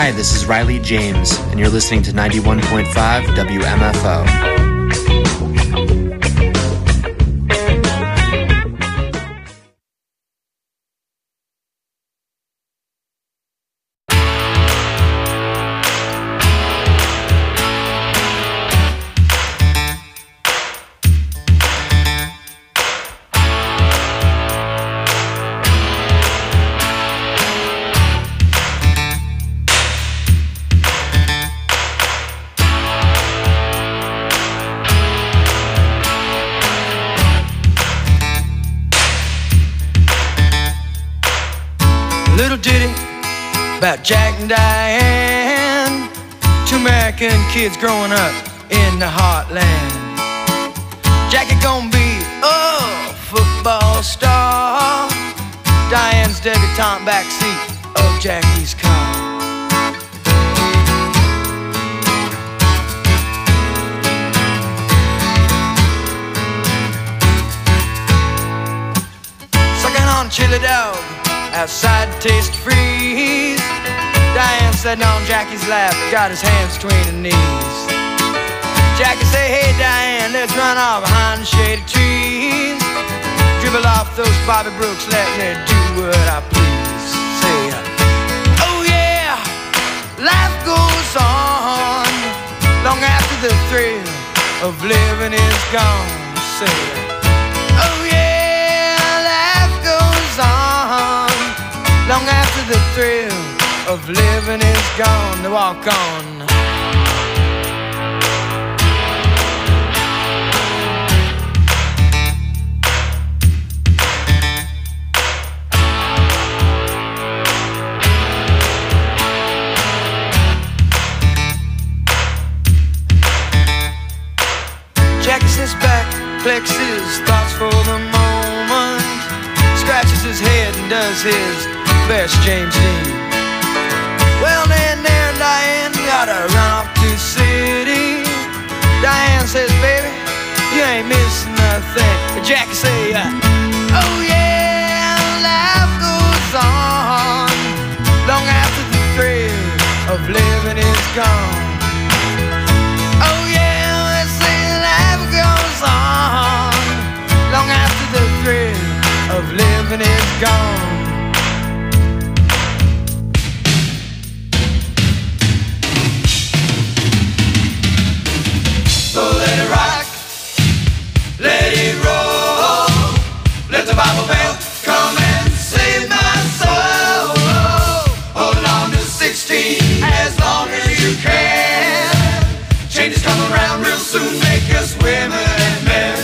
Hi, this is Riley James, and you're listening to 91.5 WMFO. About Jack and Diane, two American kids growing up in the heartland. Jackie gonna be a football star, Diane's debutante backseat of Jackie's car. Sucking on chili dog outside Taste Freeze, Diane sitting on Jackie's lap, got his hands between her knees. Jackie say, hey Diane, let's run off behind the shady trees. Dribble off those Bobby Brooks, let me do what I please. Say, oh yeah, life goes on long after the thrill of living is gone. Say, oh yeah, life goes on long after the thrill of living is gone. To walk on. Jackie sits back, collects his thoughts for the moment, scratches his head and does his best James Dean. Well then there Diane gotta run off to the city. Diane says, baby, you ain't missing nothing. Jackie say, oh yeah, life goes on long after the thrill of living is gone. Oh yeah, let's say life goes on long after the thrill of living is gone. So let it rock, let it roll, let the Bible bell come and save my soul. Hold on to 16 as long as you can. Changes come around real soon, make us women and men.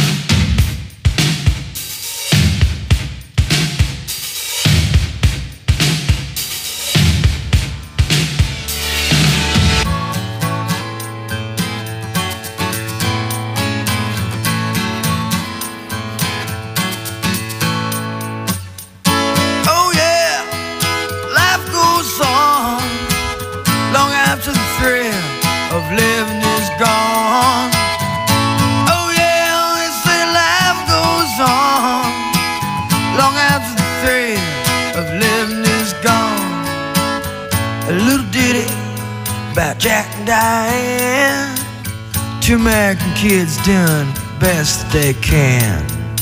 Living is gone. Oh yeah, they say life goes on long after the thrill of living is gone. A little ditty about Jack and Diane, two American kids doing best they can.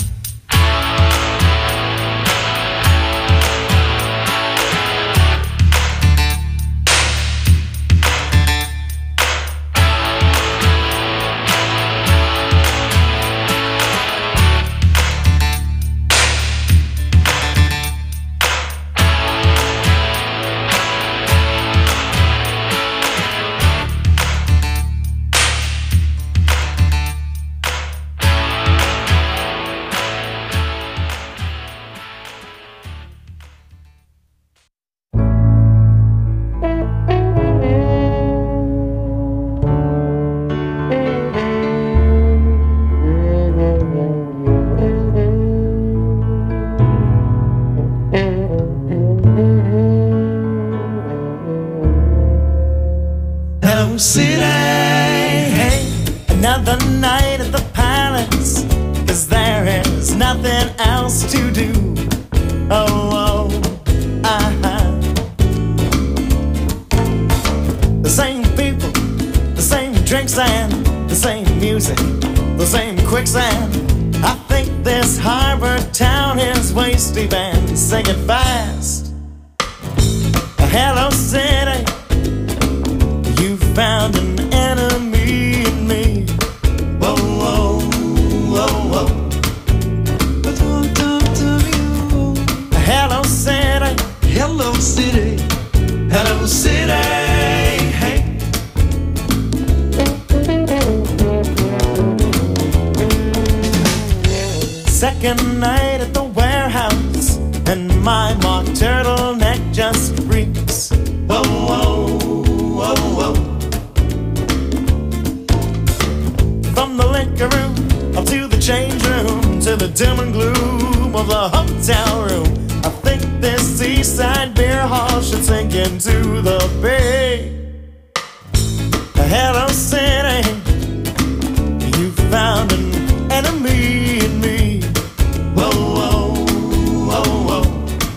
City, hey, another night at the palace, 'cause there is nothing else to do. Oh, The same people, the same drinks and the same music, the same quicksand. I think this harbor town is way steep and sing it fast. Hello city, you found an enemy in me. Whoa, whoa, whoa, whoa. Hello city, hello city, hello city. Hey. Second night at the warehouse, and my mock turtleneck just reeks. Whoa, whoa, whoa, whoa. From the liquor room up to the change room, to the dim and gloom of the hotel room, I think this seaside beer hall should sink into the bay. Hello city, you found an enemy in me. Whoa, whoa, whoa, whoa.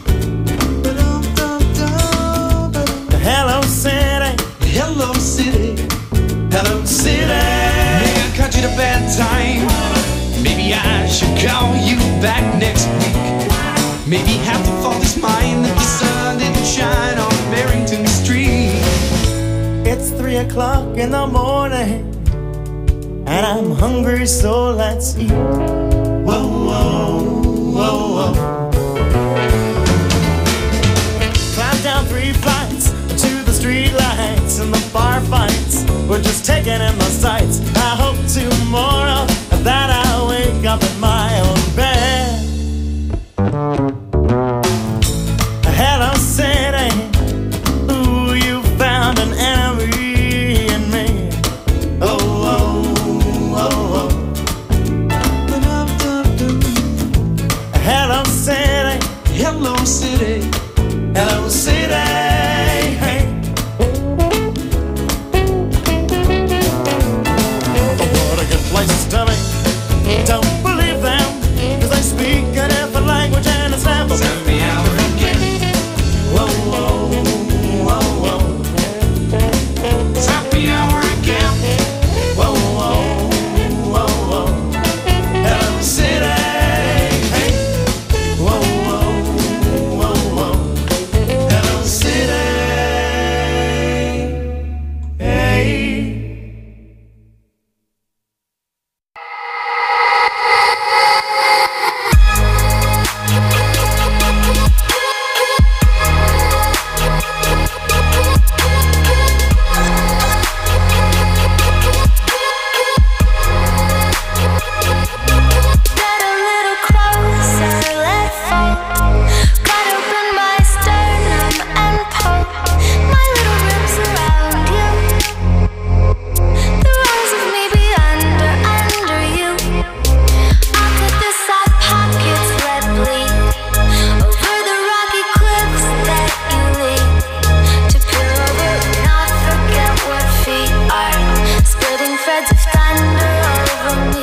Hello city, hello city, hello city. Maybe I caught you at a bad time. Maybe I should call you back next week. Maybe half the fault is mine that the sun didn't shine on Barrington Street. It's 3 o'clock in the morning, and I'm hungry, so let's eat. Whoa, whoa, whoa, whoa. Climb down 3 flights to the street lights, and the bar fights we're just taking in my sights. I hope tomorrow that I wake up in my own bed. Hello city, ooh, you found an enemy in me. Oh, oh, oh, oh. Hello city, hello city, hello city. Hey. What a good place to be. Don't believe them, 'cause they speak a different language and it's never happy hour again. Whoa, whoa, whoa, whoa. It's happy hour again. Whoa, whoa, whoa, whoa. Hello city. Hey. Whoa, whoa, whoa, whoa. Hello city. Hey. Get a little closer, let fall. Cut open my sternum and poke my little ribs around you. The rungs of me be under you. I'll cut the soft pockets, let bleed over the rocky cliffs that you lead to peer over and not forget what feet are. Splitting threads of thunder over me.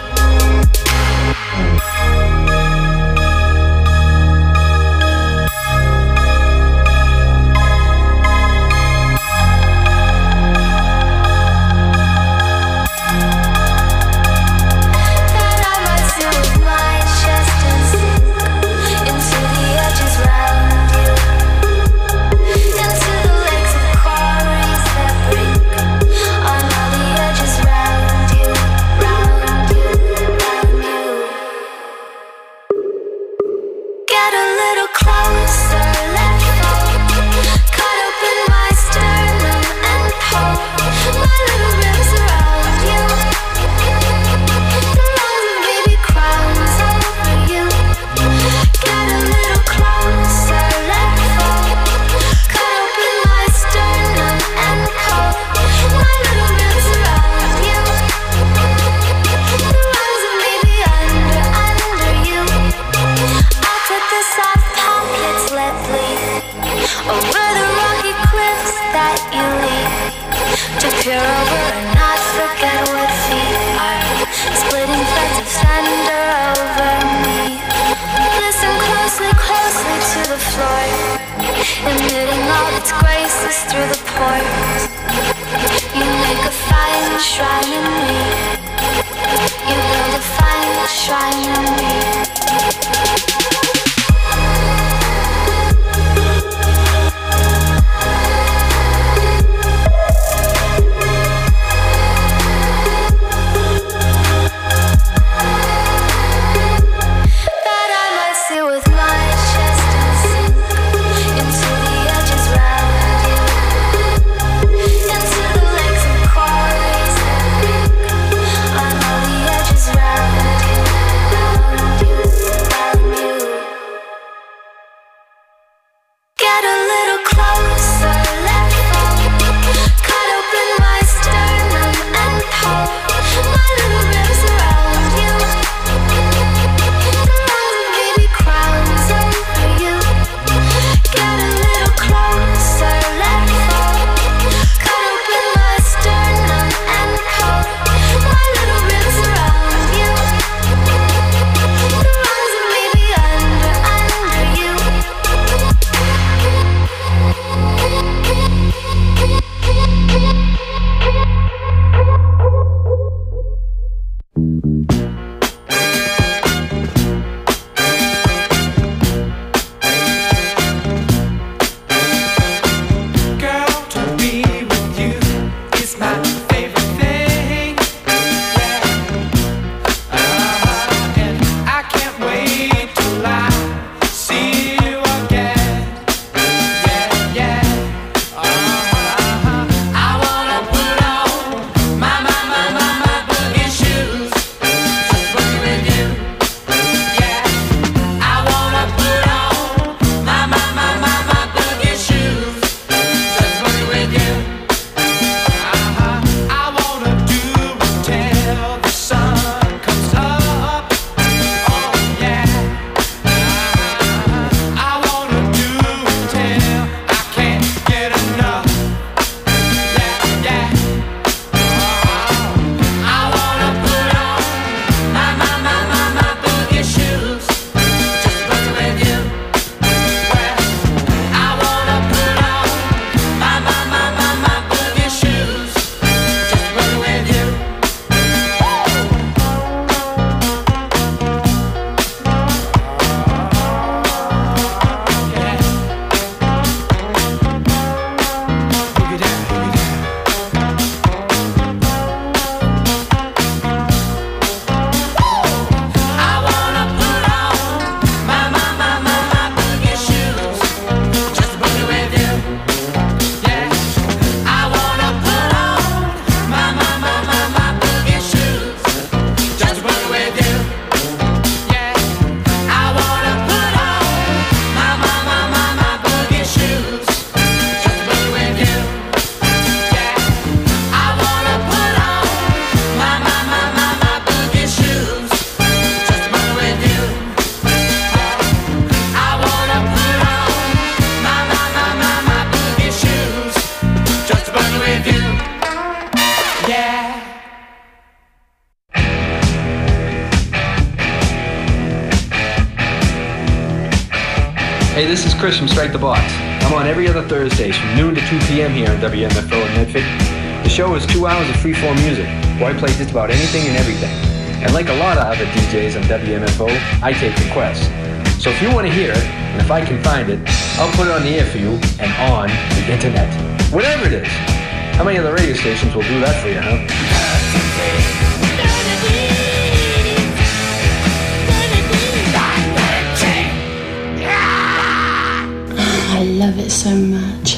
Then I might sit with my chest and sink into the edges round you, into the lakes of quarries that break on all the edges round you, round you, round you. Get a little closer, let fall. Cut open my sternum and poke my little ribs around you. The rungs of baby crowns over you. Get a little closer, let fall. Cut open my sternum and poke my little ribs around you. The rungs of baby under you. I'll cut the soft pockets, let bleed over the rocky cliffs that you lead to peer over and not forget what feet are. Splitting threads of thunder over me. Listen closely, closely to the floor, emitting all its graces through the pores. this is Chris from Strike the Box. I'm on every other Thursdays from noon to 2 p.m. here on WMFO in Medford. The show is 2 hours of free-form music, where I play just about anything and everything. And like a lot of other DJs on WMFO, I take requests. So if you want to hear it, and if I can find it, I'll put it on the air for you and on the internet. Whatever it is. How many other radio stations will do that for you, huh? I love it so much.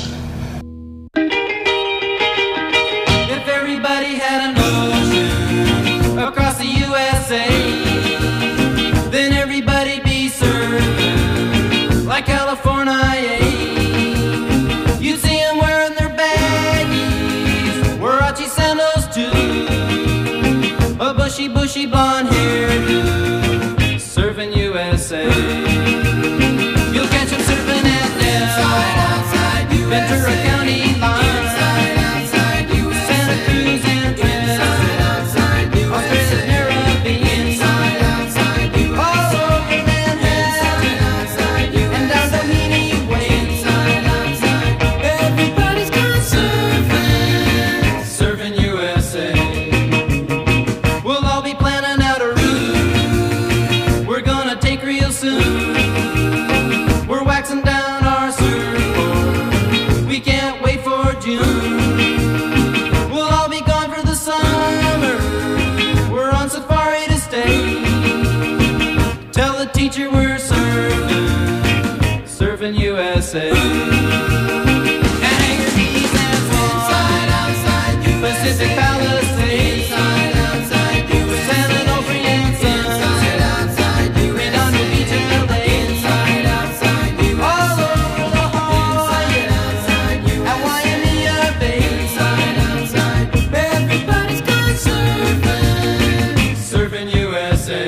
If everybody had an ocean across the USA, then everybody'd be served like California. You'd see them wearing their baggies, Warachi sandals too, a bushy blonde hairdo, serving USA. You'll catch them surfing at Ventura County line, Santa Cruz and Australia's Caribbean, all over Manhattan, and down Doheny Way. Everybody's gone surfing USA. We'll all be planning out a route we're gonna take real soon. We're waxing down our surfboard, we can't wait for June. We'll all be gone for the summer, we're on safari to stay. Tell the teacher we're surfing USA. And hang your knees and swans, Pacific Palisades, San Onofre and Sons, Redondo Beach and LA, all over La Jolla and Waimea Bay. Everybody's gone surfing USA.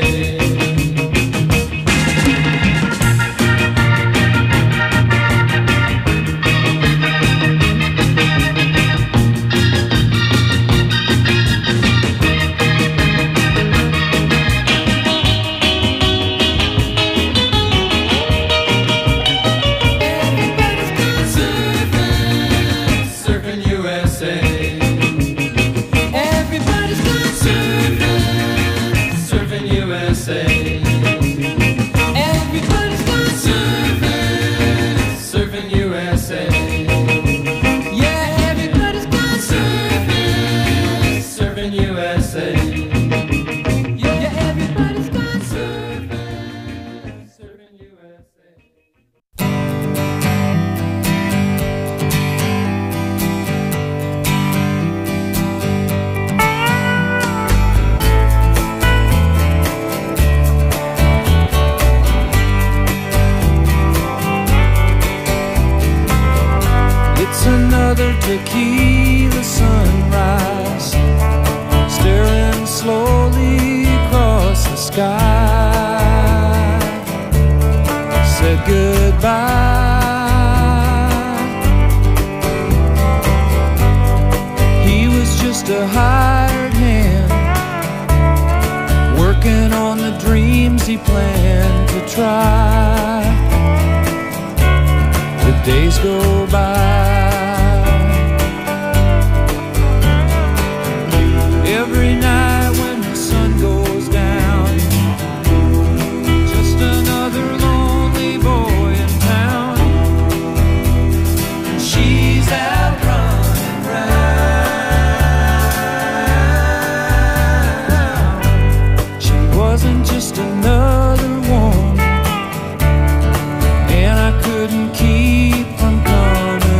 Surfing USA. Everybody's gone surfing USA. Everybody's gone surfing USA. Yeah, everybody's gone surfing USA. Yeah, everybody's gone surfing USA. It's another tequila sunrise, staring slowly across the sky. Said goodbye. He was just a hired hand, working on the dreams he planned to try. The days go by. Every night when the sun goes down, just another lonely boy in town. She's out running round. She wasn't just another woman, and I couldn't keep from coming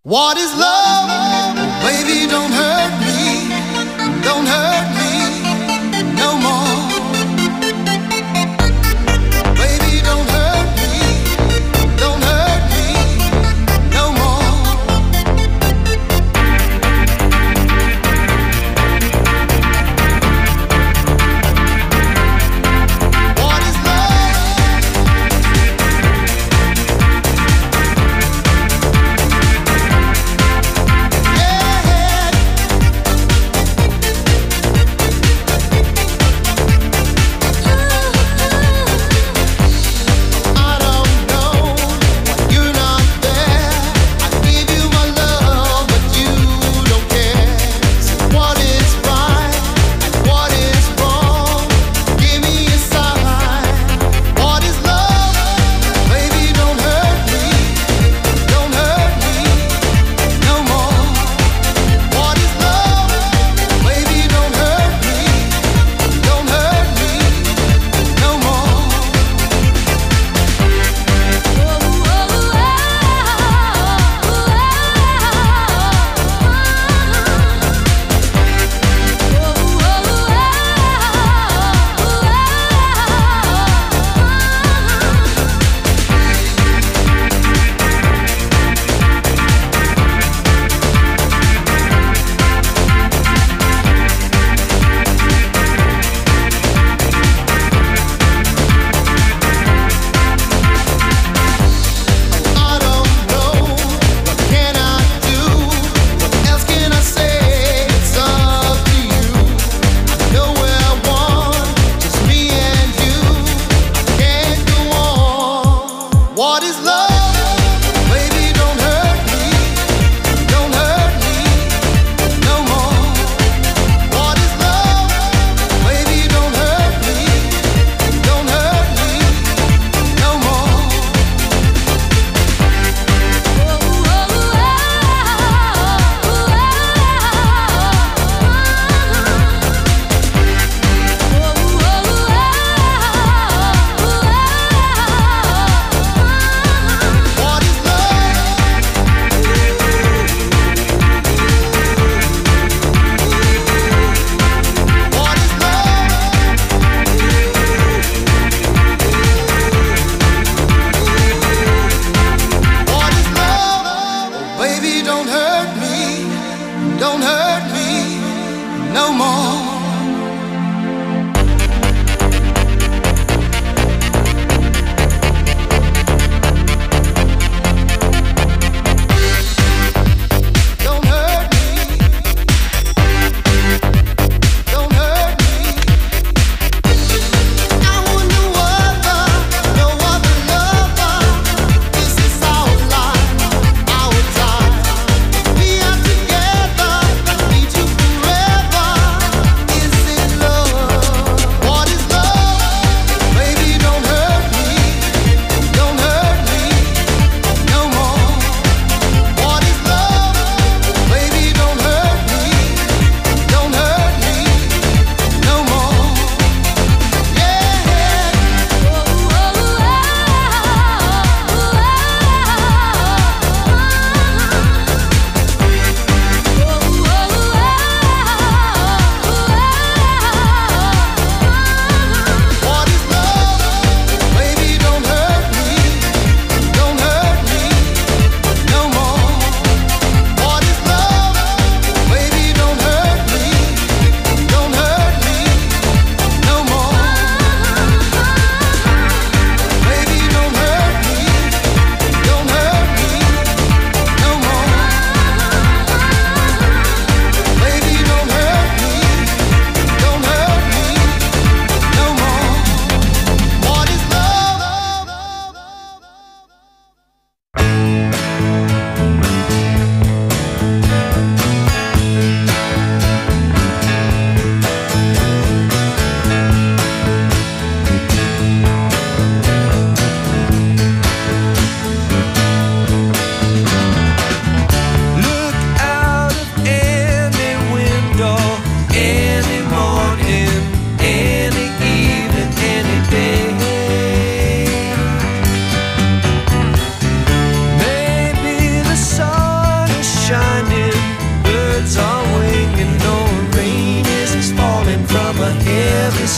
What is love? Baby, don't hurt me. Don't hurt me no more. Baby, don't hurt me. Don't hurt me no more. What is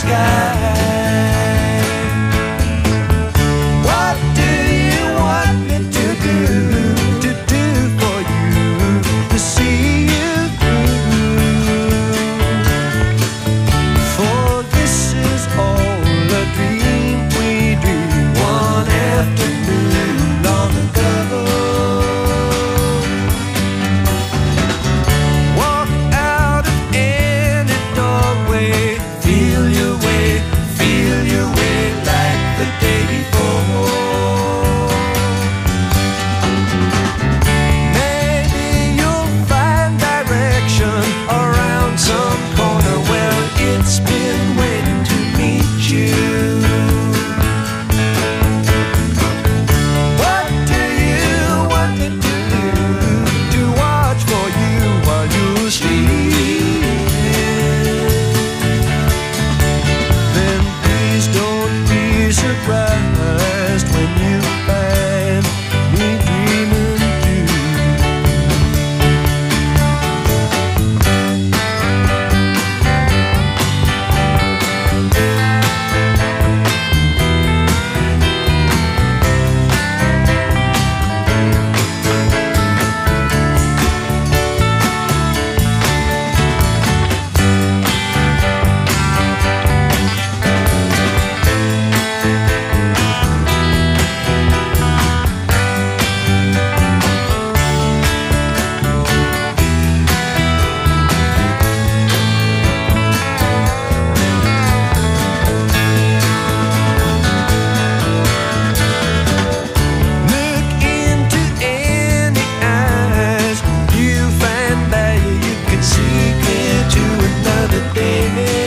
sky. What do you want me to do for you, to see you through? For this is all a dream we dreamed one afternoon long ago. Walk out of any doorway, feel your way like the day before. Maybe you'll find direction around some corner. Well, it's been waiting to meet you. What do you want me to do? To watch for you while you sleep? Then please don't be surprised when you find me dreaming too. Look into any eyes you find value. You can see clear to another day.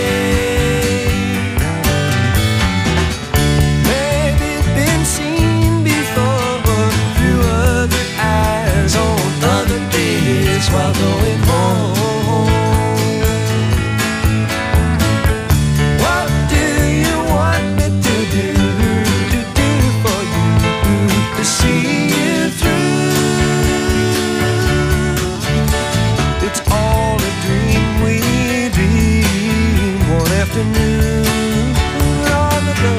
Maybe been seen before through other eyes on other days while going home. What do you want me to do for you, to see you through? It's all a dream we dreamed one afternoon long ago.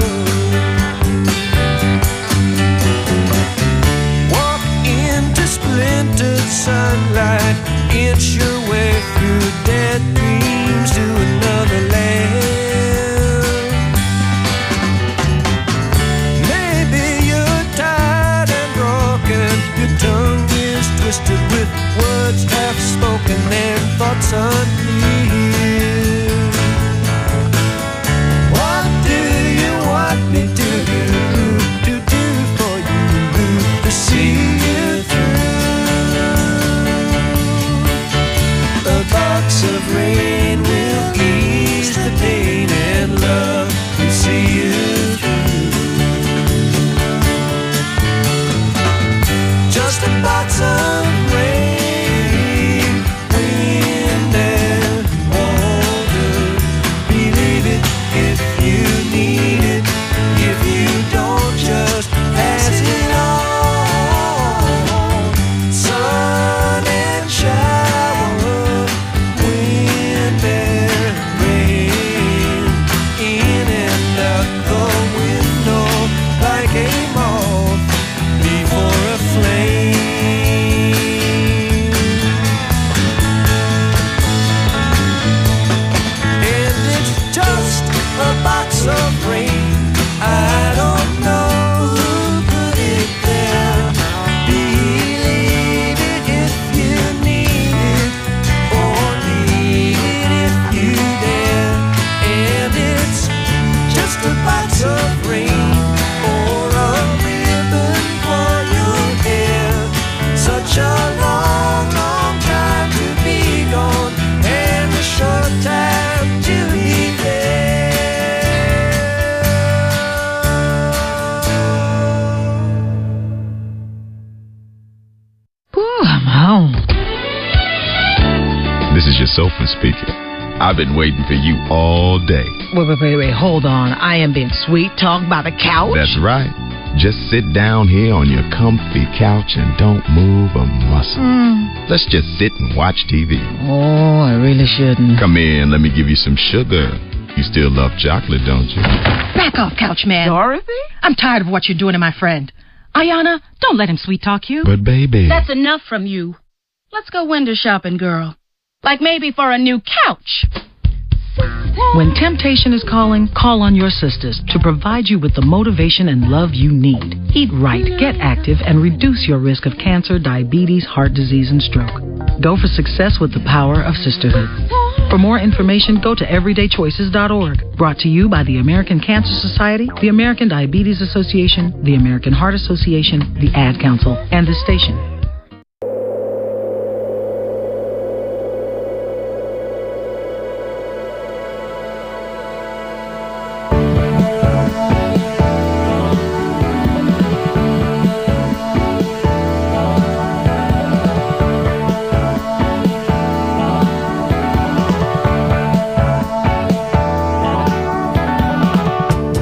Walk into splintered sunlight, inch your way through dead dreams to another land. Maybe you're tired and broken, your tongue is twisted with words half spoken and thoughts unclear. What do you want me to do for you, to see you through? A box of rain will ease the pain, and love will see you through. Just a box of rain, wind and water. Believe it if you need it. If you don't, just pass it on. Sun and shower, wind and rain, in and out the window like a moth before a flame. And it's just a box of rain. I don't know who put it there. Believe it if you need it, or leave it if you dare. And it's just a box of rain, or a ribbon for your hair. Such a long, long time to be gone, and a short time to be there. Ooh, I'm home. This is your sofa speaker. I've been waiting for you all day. Wait, hold on. I am being sweet talked by the couch? That's right. Just sit down here on your comfy couch and don't move a muscle. Let's just sit and watch TV. Oh, I really shouldn't. Come in, let me give you some sugar. You still love chocolate, don't you? Back off, couch man. Dorothy? I'm tired of what you're doing to my friend. Ayana, don't let him sweet talk you. But, baby... That's enough from you. Let's go window shopping, girl. Like maybe for a new couch. When temptation is calling, call on your sisters to provide you with the motivation and love you need. Eat right, get active, and reduce your risk of cancer, diabetes, heart disease, and stroke. Go for success with the power of sisterhood. For more information, go to everydaychoices.org. Brought to you by the American Cancer Society, the American Diabetes Association, the American Heart Association, the Ad Council, and this station.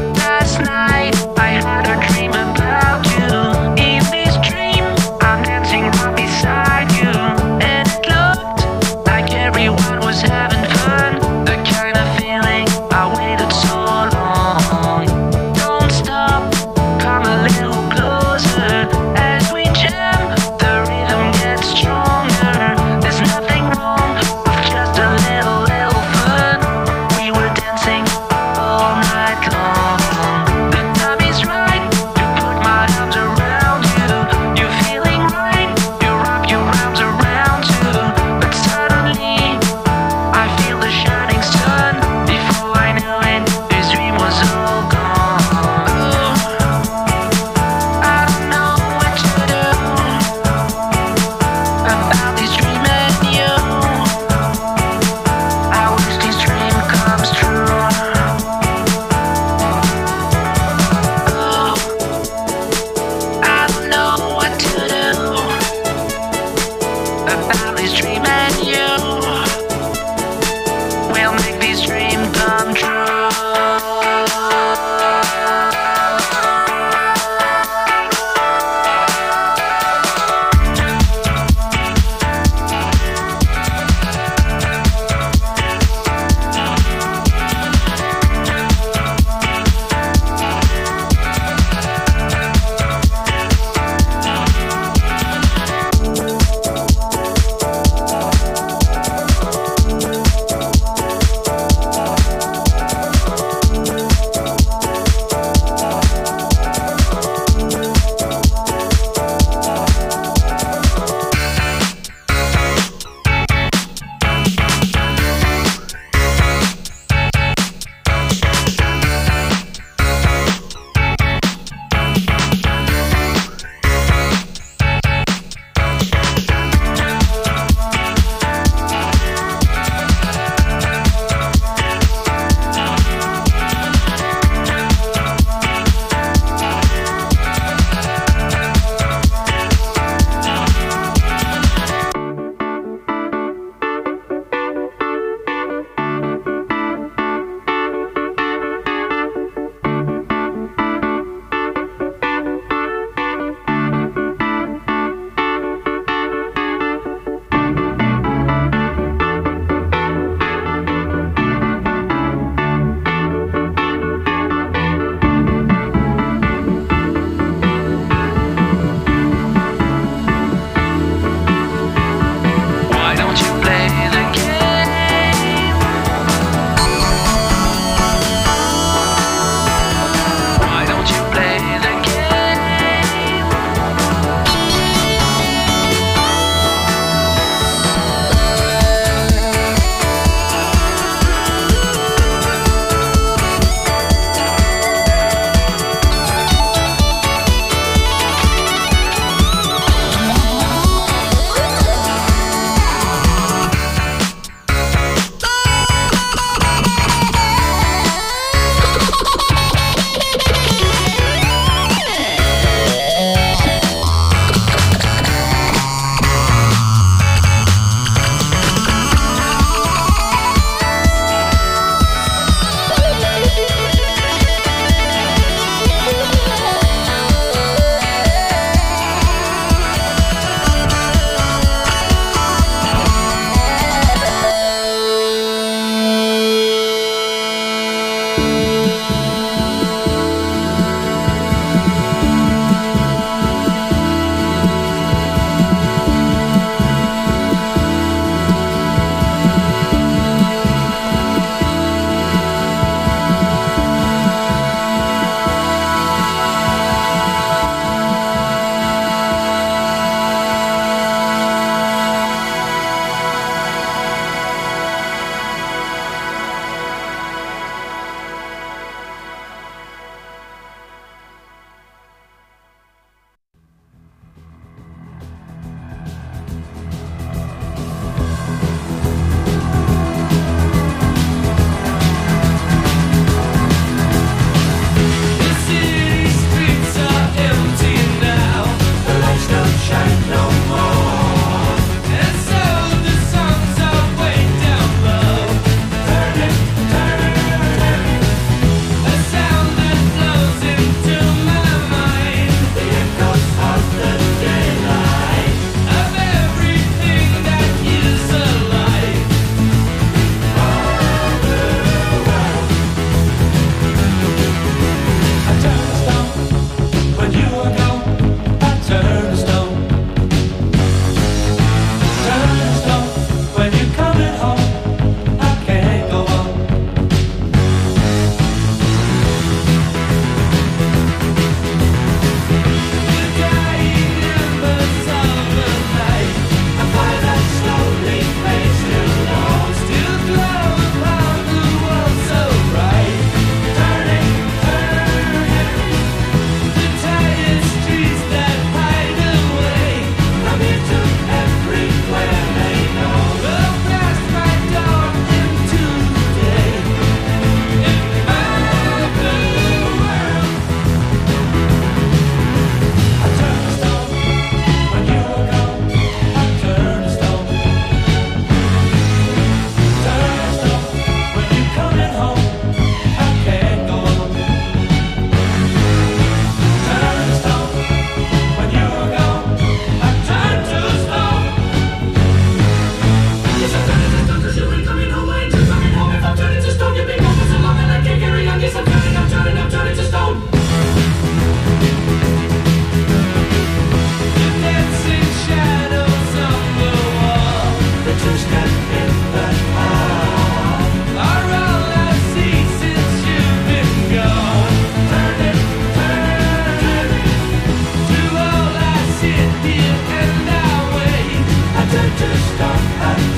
Last night I had a dream about you. In this dream I'm dancing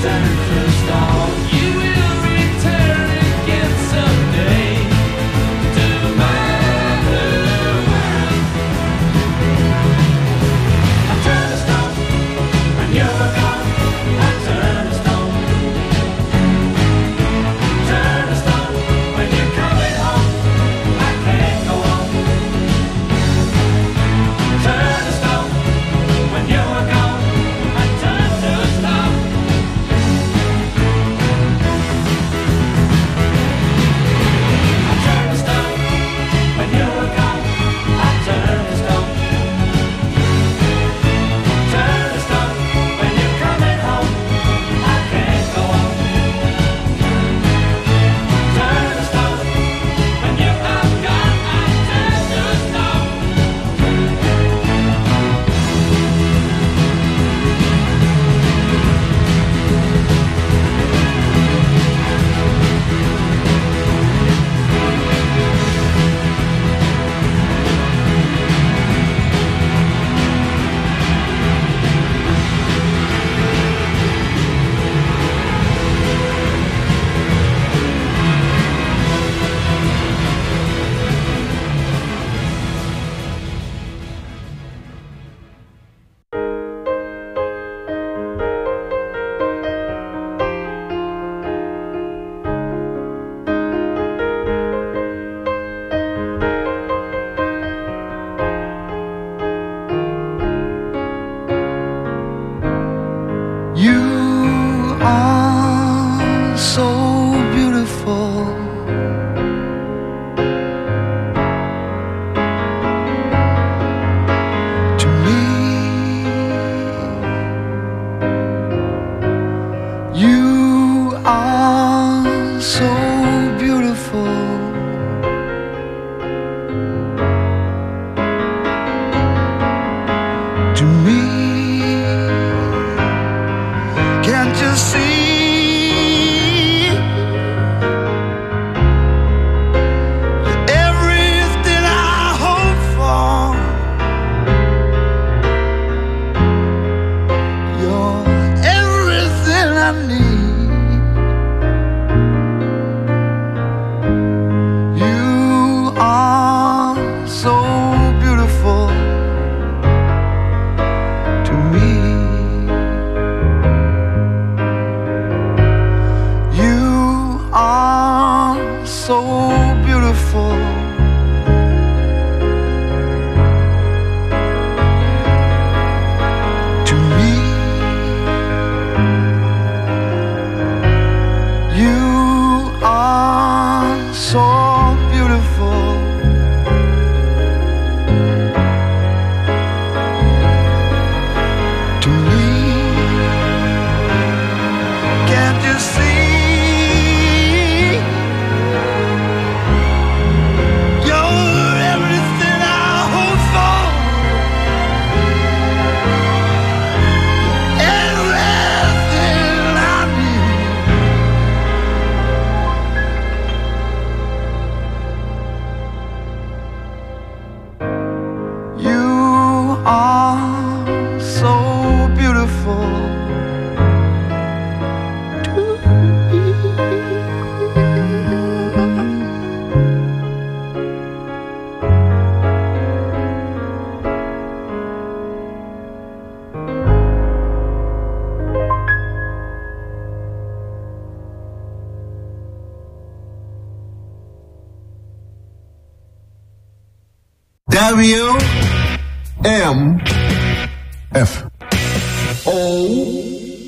WMFO.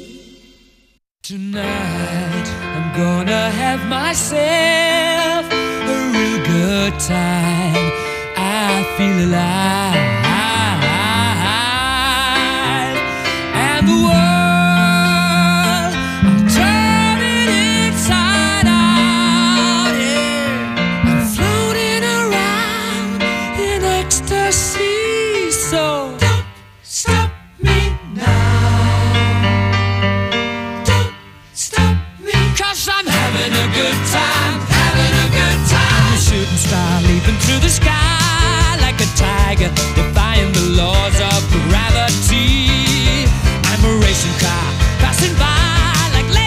Tonight I'm gonna have myself a real good time. I feel alive, and the world, I'm turning inside out. Yeah. I'm floating around in ecstasy. So don't stop me now. Don't stop me, 'cause I'm having a good time, having a good time. A shooting star leaping through the sky like a tiger, defying the laws of gravity. I'm a racing car passing by like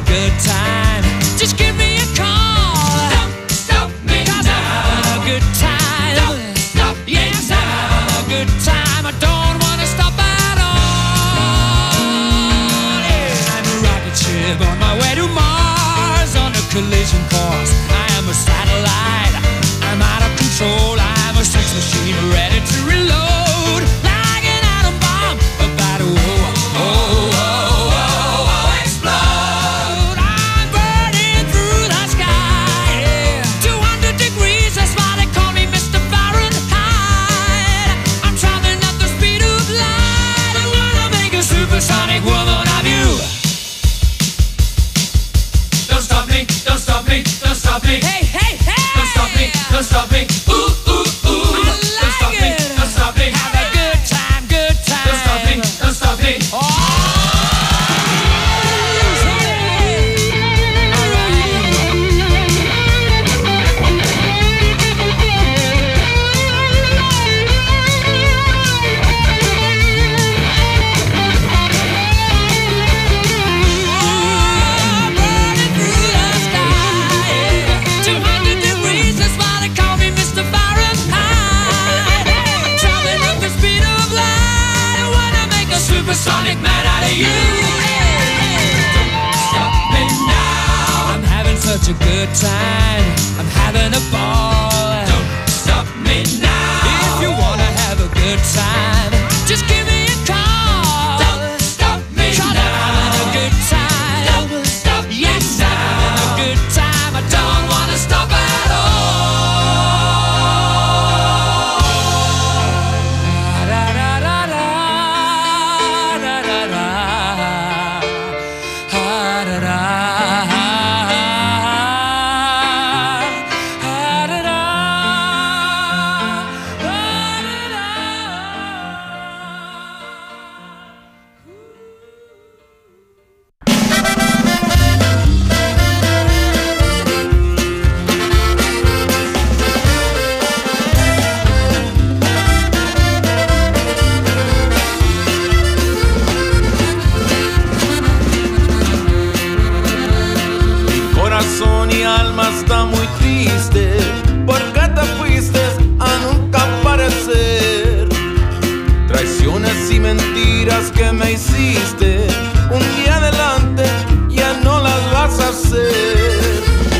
good time, just give me a call. Don't stop me now. I'm having a good time. Don't stop me now. I'm having a good time. I don't wanna stop at all. Yeah. I'm a rocket ship on my way to Mars on a collision course. I am a satellite. I'm out of control. I'm a sex machine ready to reload like an atom bomb about to explode. I'm burning through the sky. Yeah. 200 degrees, that's why they call me Mr. Fahrenheit. I'm traveling at the speed of light. I wanna make a supersonic woman of you. Don't stop me, don't stop me, don't stop me. Hey, hey, hey! Don't stop me, don't stop me. Ooh, ooh, ooh. Don't stop me, don't stop me. Have a good time, good time. Don't stop me, don't stop me. Sonic man out of you. Don't stop me now. I'm having such a good time. I'm having a ball. Don't stop me now. If you wanna have a good time, just give me a call. Don't stop me now. I'm having a good time. Don't stop me now. I'm having a good time. I don't wanna stop at all. Corazón y alma está muy triste porque te fuiste a nunca aparecer. Traiciones y mentiras que me hiciste, un día adelante ya no las vas a hacer.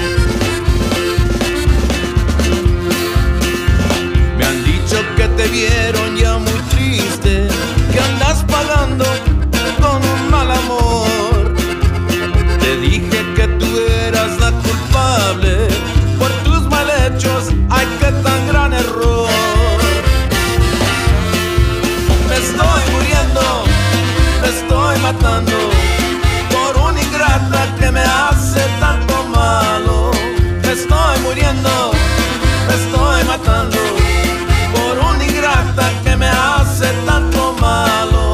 Me han dicho que te vieron ya muy triste, que andas pagando con un mal amor. Te dije que tú eras la culpable por tus mal hechos. Ay, qué tan gran error. Me estoy muriendo, me estoy matando por una ingrata que me hace tanto malo. Me estoy muriendo, me estoy matando por una ingrata que me hace tanto malo.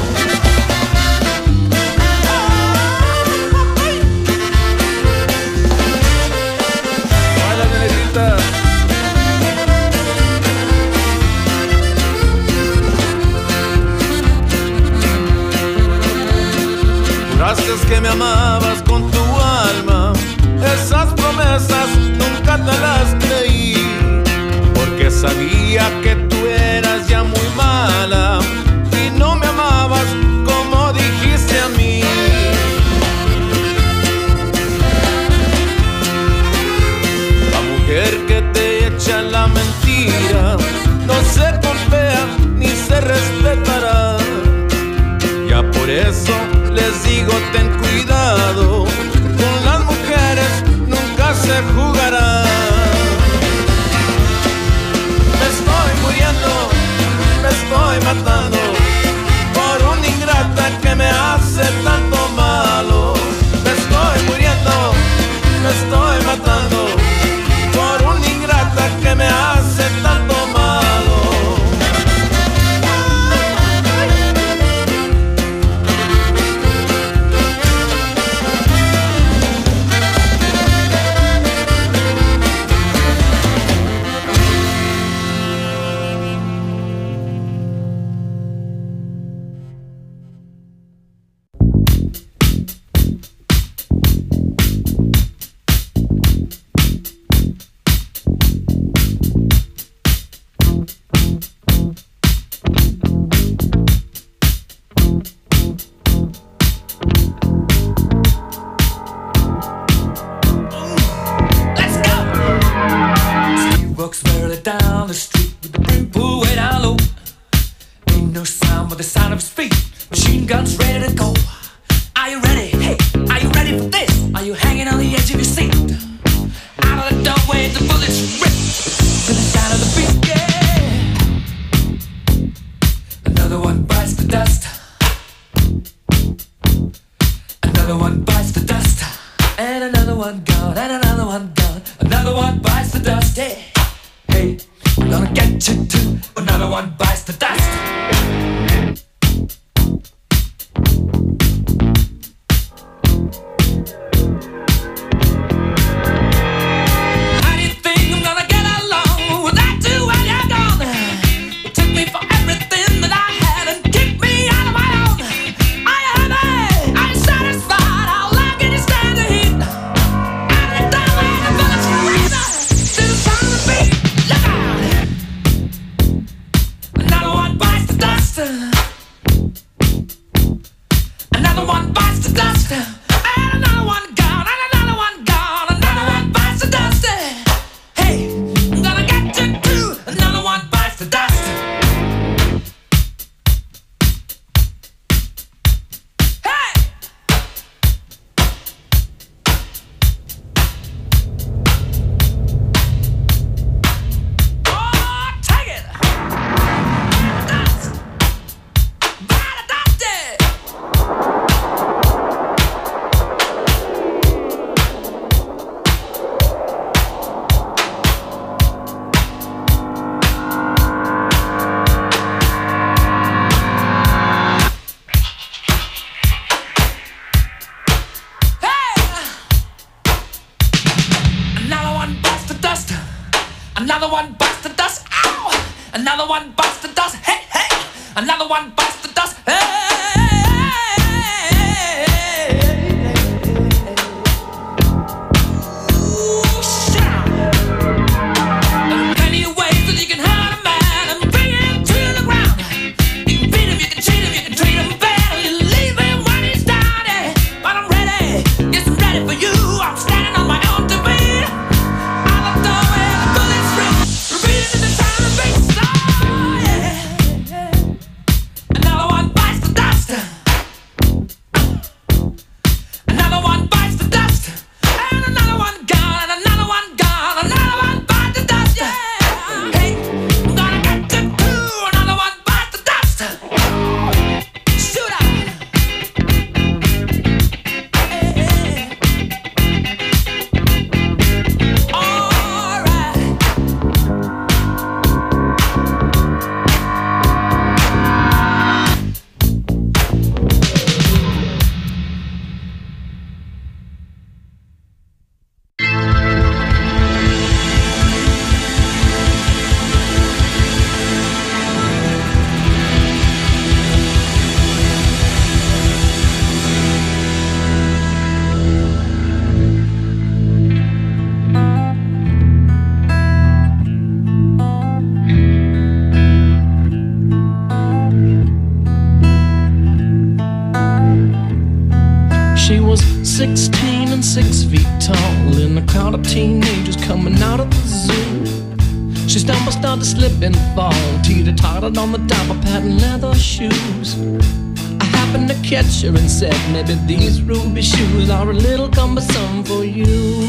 Juraste que me amabas con tu alma, esas promesas nunca te las creí, porque sabía que tú eras ya muy mala y no me amabas como dijiste a mí. La mujer que te echa la mentira no se golpea ni se respetará. Ya por eso les digo ten cuidado and another one gone, and another one gone. Another one bites the dust. Hey, hey, I'm gonna get you too. Another one bites the dust. Another one bites the dust. Ow! Another one bites the dust. Hey, hey! Another one bites the dust. Hey! Ooh, shout! There are plenty of ways that you can hurt a man and bring him to the ground. You can beat him, you can cheat him, you can treat him bad, or you leave him when he's down. But I'm ready, yes, I'm ready for you. I'm standing on my own to beat. She was 16 and 6 feet tall in a crowd of teenagers coming out of the zoo. She stumbled, started to slip and fall, teeter-tottered on the top of patent leather shoes. I happened to catch her and said, maybe these ruby shoes are a little cumbersome for you.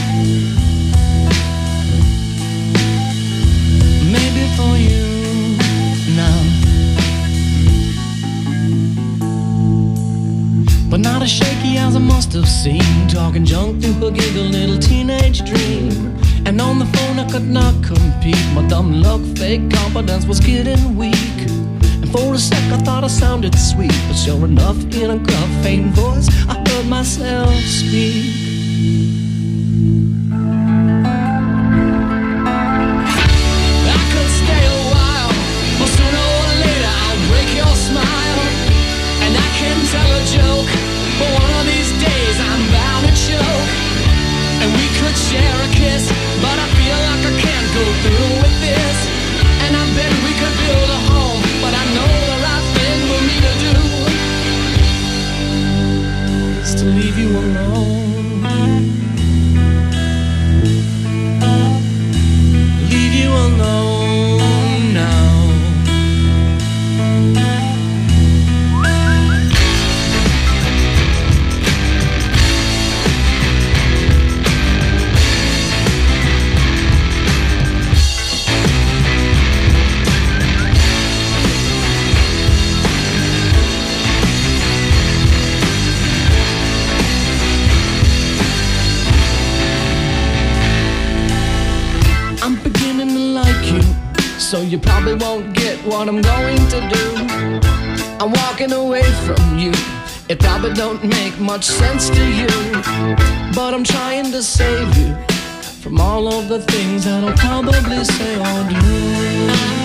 Maybe for you now, but not as shaky as I must have seemed, talking junk through her giggle little teenage dream. And on the phone I could not compete, my dumb luck, fake confidence was getting weak. And for a sec I thought I sounded sweet, but sure enough in a gruff, faint voice I heard myself speak. I could stay a while, but sooner or later I'll break your smile. And I can tell a joke, but one of these days I'm bound to choke. And we could share a kiss, but I feel like I can't go through with this. And I bet we could build a home, but I know the right thing for me to do is to leave you alone. you probably won't get what I'm going to do. I'm walking away from you. It probably don't make much sense to you, but I'm trying to save you from all of the things that I'll probably say or do.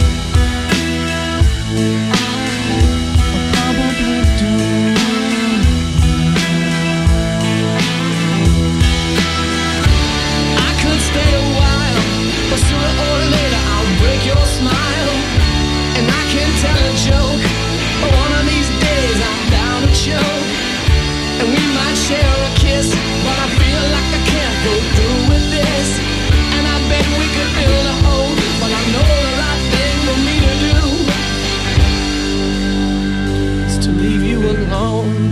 But sooner or later I'll break your smile, and I can tell a joke, but one of these days I'm bound to choke. And we might share a kiss, but I feel like I can't go through with this. And I bet we could build a home, but I know the right thing for me to do is to leave you alone.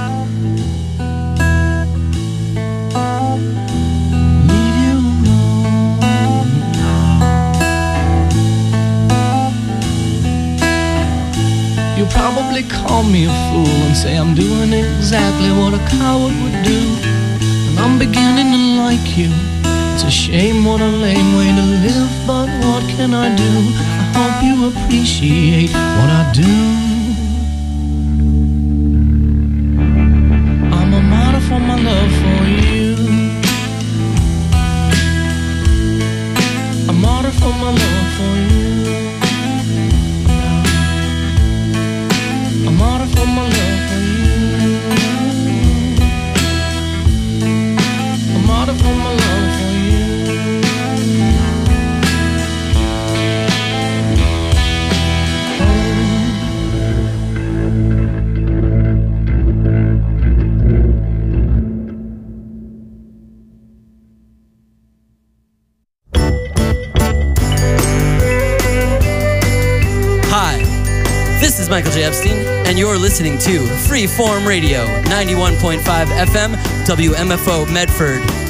You'll probably call me a fool and say I'm doing exactly what a coward would do. And I'm beginning to like you. It's a shame, what a lame way to live, but what can I do? I hope you appreciate what I do. I'm a martyr for my love for you. A martyr for my love for you. A martyr for my love for you. A martyr for my love for you. Hi, this is Michael J. Epstein, and you're listening to Freeform Radio, 91.5 FM, WMFO Medford.